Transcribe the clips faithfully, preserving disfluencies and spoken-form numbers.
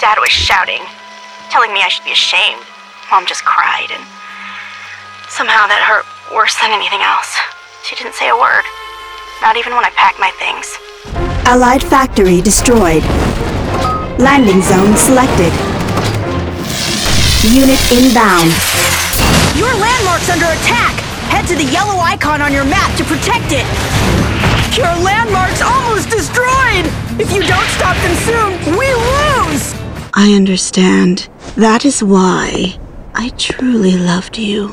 Dad was shouting, telling me I should be ashamed. Mom just cried, and somehow that hurt worse than anything else. She didn't say a word, not even when I packed my things. Allied factory destroyed. Landing zone selected. Unit inbound. Your landmark's under attack! Head to the yellow icon on your map to protect it! Your landmark's almost destroyed! If you don't stop them soon, we lose! I understand. That is why I truly loved you.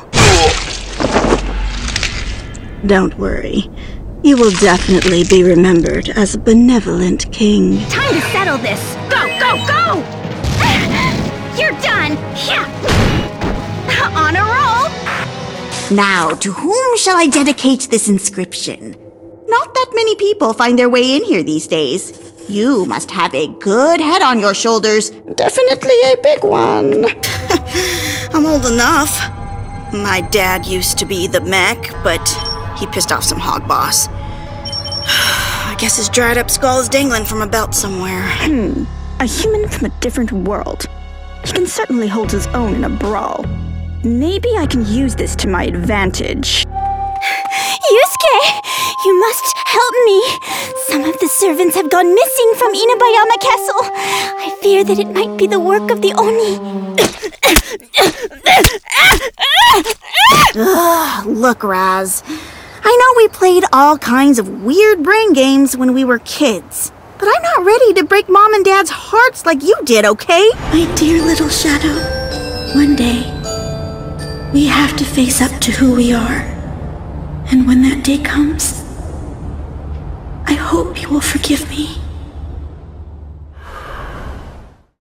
Don't worry. You will definitely be remembered as a benevolent king. Time to settle this! Go, go, go! You're done! Yeah! On a roll! Now, to whom shall I dedicate this inscription? Not that many people find their way in here these days. You must have a good head on your shoulders. Definitely a big one. I'm old enough. My dad used to be the mech, but he pissed off some hog boss. I guess his dried up skull is dangling from a belt somewhere. Hmm. A human from a different world. He can certainly hold his own in a brawl. Maybe I can use this to my advantage. Yusuke! You must help me! Some of the servants have gone missing from Inabayama Castle. I fear that it might be the work of the Oni. Ugh, look, Raz. I know we played all kinds of weird brain games when we were kids, but I'm not ready to break Mom and Dad's hearts like you did, okay? My dear little Shadow, one day, we have to face up to who we are. And when that day comes, I hope you will forgive me.